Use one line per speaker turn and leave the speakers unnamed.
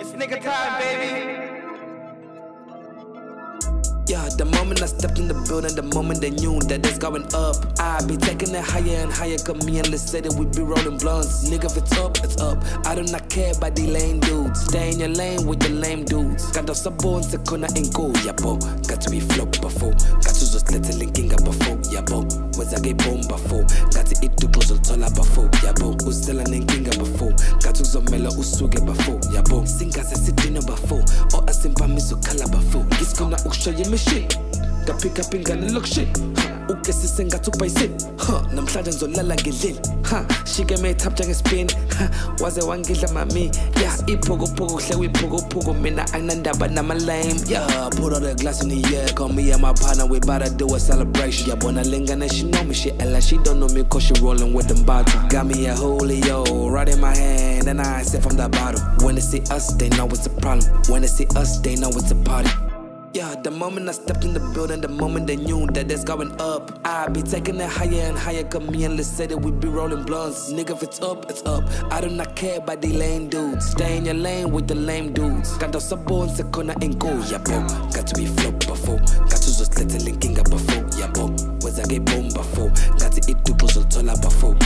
nigga time, baby.
Yeah, the moment I stepped in the building, the moment they knew that it's going up, I be taking it higher and higher. Come me and let's say that we be rolling blunts. Nigga, if it's up, it's up. I do not care about the lame dudes. Stay in your lane with the lame dudes. Got those bones, the corner ain't go, yeah, bo. Got to be flop before. Got to just let the linking up before, yeah, bo. Was I get bomb before? Got to eat to close all up before, yeah, bo. Who's still an inking before? Got to some mellow, who's swagger before, yeah, bo. Sing as I sit in before. Or I simpa me so color before. It's gonna show you me shit. Got pick up in gonna look shit. Uke sisenga to pay sit. Namhlanje ngizolala ngidlile. She gave me a tap jang spin. Waze wangidla mami. Yeah, iphoko phoko hle uyiphoko phoko mina anginandaba nama lame. Yeah, put all the glass in the air. Call me and my partner, we bout to do a celebration. Yeah, bona lengana, she know me, she ella, she don't know me cause she rolling with them bottles. Got me a holy yo, right in my hand, and I sip from the bottle. When they see us, they know it's a problem. When they see us, they know it's a party. Yeah, the moment I stepped in the building, the moment they knew that it's going up, I be taking it higher and higher. Come me and let's say that we be rolling blunts. Nigga, if it's up, it's up. I do not care about the lame dudes. Stay in your lane with the lame dudes. Got those bones, the corner ain't go, yeah, bo. Got to be flop before. Got to just let the linking up before, yeah, bo. Was I get bomb before? Got to eat to close all up before.